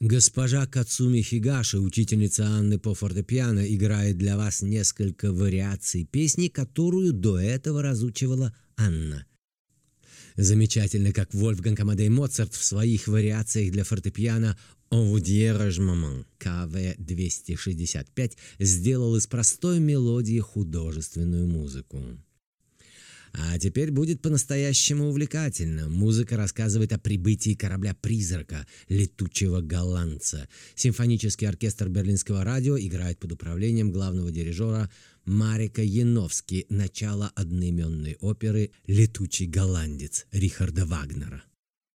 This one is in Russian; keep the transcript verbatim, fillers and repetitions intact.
Госпожа Кацуми Хигаши, учительница Анны по фортепиано, играет для вас несколько вариаций песни, которую до этого разучивала Анна. Замечательно, как Вольфганг Амадей Моцарт в своих вариациях для фортепиано «En vous dirai-je ка вэ двести шестьдесят пять сделал из простой мелодии художественную музыку. А теперь будет по-настоящему увлекательно. Музыка рассказывает о прибытии корабля-призрака, летучего голландца. Симфонический оркестр Берлинского радио играет под управлением главного дирижера Марека Яновски начало одноименной оперы «Летучий голландец» Рихарда Вагнера.